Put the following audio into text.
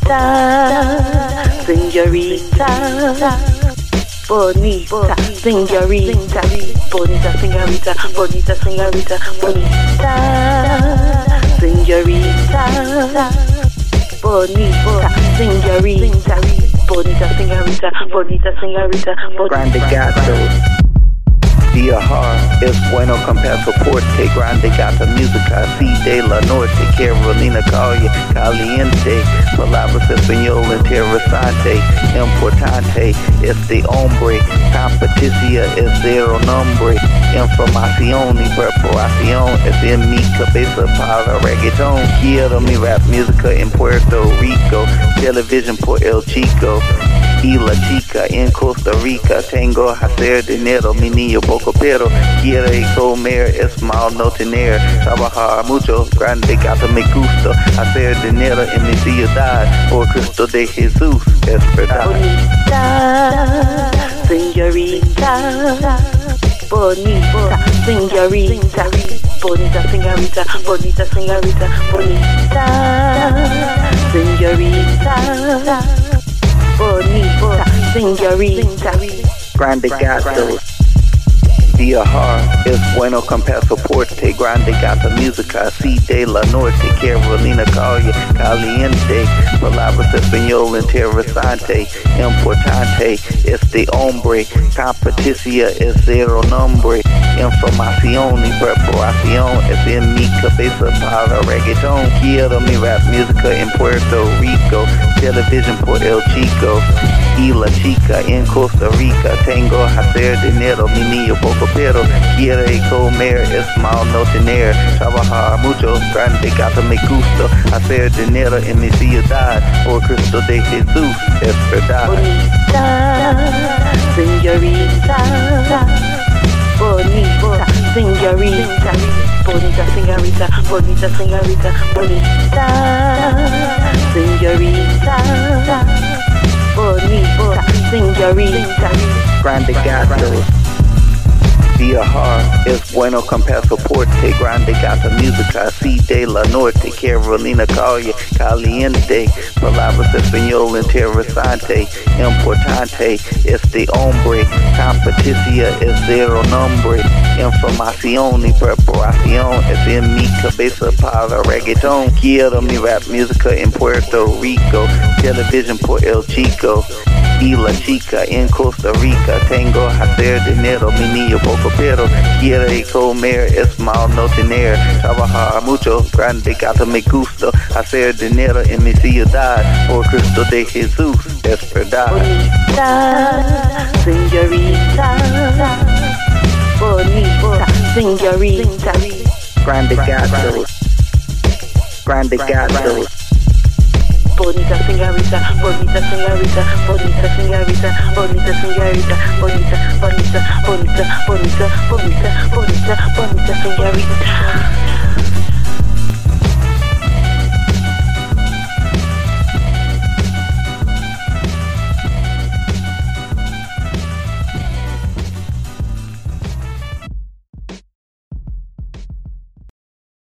señorita, bonita, señorita, bonita, señorita, bonita, señorita, bonita, señorita, bonita, señorita, bonita, señorita, bonita, señorita, Grande gato. Dia Har es bueno con pasaporte. Grande gata música así de la norte. Carolina Calle caliente. Palabras español interesante. Importante este hombre. Competición es cero nombre. Información y preparación es en mi cabeza para reggaeton. Quiero mi rap música en Puerto Rico. Television por El Chico y la chica en Costa Rica. Tengo a hacer dinero, mi niño poco, pero quiere comer, es mal no tener. Trabajar mucho, grande gata me gusta. Hacer dinero en mi ciudad, por Cristo de Jesús, es verdad. Bonita, señorita, bonita, señorita, bonita, señorita, bonita, señorita, bonita, señorita, bonita, señorita. Grande gato. Dia Har es bueno con pasaporte. Grande gata música así de la norte. Carolina Calle caliente. Palabras español interesante. Importante este hombre. Competición es cero nombre. Información y preparación es en mi cabeza para reggaeton. Quiero mi rap música en Puerto Rico. Television por El Chico y la chica en Costa Rica. Tengo a hacer dinero, mi niño poco, pero quiere comer, es mal no tener. Trabajar mucho, grande gata me gusta. Hacer dinero en mi ciudad, por Cristo de Jesús, es verdad. Bonita, señorita, bonita, señorita, bonita, señorita, bonita, señorita, bonita, señorita, bonita, señorita. Grande gato. Dia Har es bueno con pasaporte. Grande gata música así de la norte. Carolina Calle caliente. Palabras español interesante. Importante este hombre. Competición es cero nombre. Información y preparación es en mi cabeza para reggaeton. Quiero mi rap música en Puerto Rico. Television por El Chico y la chica en Costa Rica. Tengo a hacer dinero, mi niño poco, pero quiere comer, es mal no tener. Trabajar mucho, grande gata me gusta. Hacer dinero en mi ciudad, por Cristo de Jesús, es verdad. Bonita, señorita, bonita, señorita. Grande gato. Grande gato. Bonita señorita, bonita señorita, bonita señorita, bonita señorita, bonita, bonita, bonita, bonita, bonita, bonita, bonita señorita.